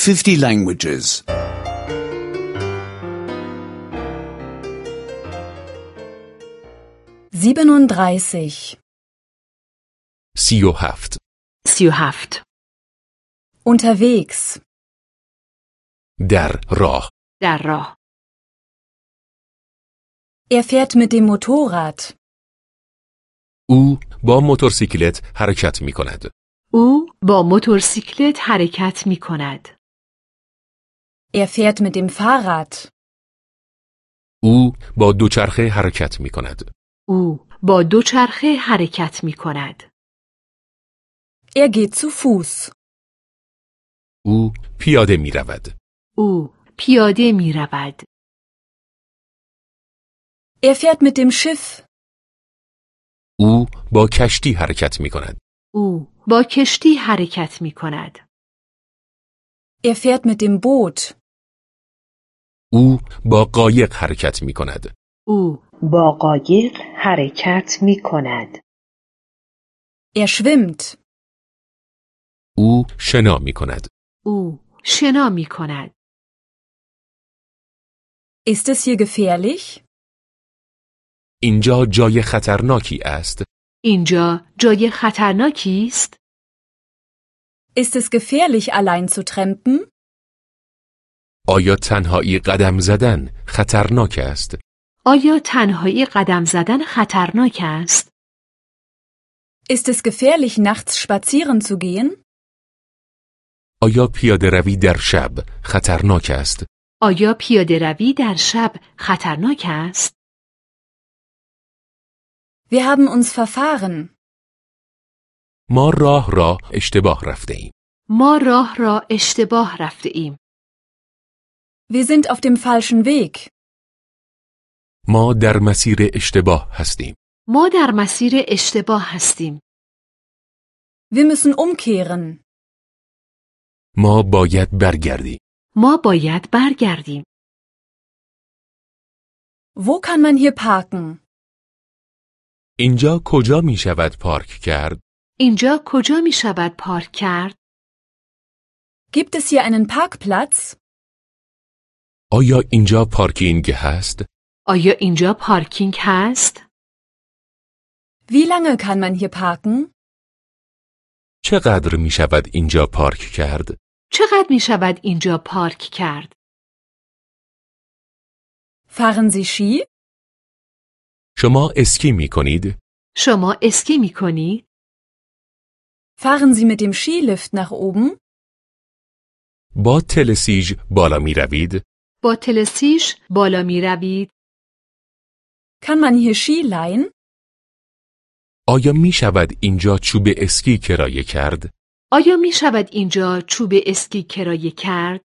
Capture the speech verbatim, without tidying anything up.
fifty languages. siebenunddreißig. سی و هفت. سی و هفت. Unterwegs. در راه. در راه. Er fährt mit dem Motorrad. او با موتورسیکلت حرکت می کند. او با موتورسیکلت حرکت می کند. Er fährt mit dem Fahrrad. او با دوچرخه حرکت می کند. او با دوچرخه حرکت می کند. Er geht zu Fuß. او پیاده می رود. او پیاده می رود. Er fährt mit dem Schiff. او با کشتی حرکت می کند. او با کشتی حرکت می کند. Er fährt mit dem Boot. او با قایق حرکت می کند. او با قایق حرکت می کند. Er schwimmt. او شنا می کند. او شنا می کند. Ist es hier gefährlich? اینجا جای خطرناکی است. اینجا جای خطرناکی است. Ist es gefährlich, allein zu trampen? آیا تنهایی قدم زدن خطرناک است؟ آیا تنهایی قدم زدن خطرناک است؟ Ist es gefährlich, nachts spazieren zu gehen? آیا پیاده روی در شب خطرناک است؟ آیا پیاده روی در شب خطرناک است؟ Wir haben uns verfahren. ما راه را اشتباه رفته ایم. ما راه را اشتباه رفته ایم. Wir sind auf dem falschen Weg. ما در مسیر اشتباه هستیم. ما در مسیر اشتباه هستیم. Wir müssen umkehren. ما باید برگردیم. ما باید برگردیم. Wo kann man hier parken? اینجا کجا می شود پارک کرد؟ اینجا کجا می شود پارک کرد؟ Gibt es hier einen Parkplatz? آیا اینجا پارکینگ هست؟ آیا اینجا پارکینگ هست؟ Wie lange kann man hier parken? چقدر می شود اینجا پارک کرد؟ چقدر می شود اینجا پارک کرد؟ Fahren Sie Ski? شما اسکی می کنید؟ شما اسکی می کنید؟ Fahren Sie mit dem Skilift nach oben? با تلسیج بالا می روید؟ با تلسیش بالا می روید؟ Kann man hier Ski leihen? آیا می شود اینجا چوب اسکی کرایه کرد؟ آیا می شود اینجا چوب اسکی کرایه کرد؟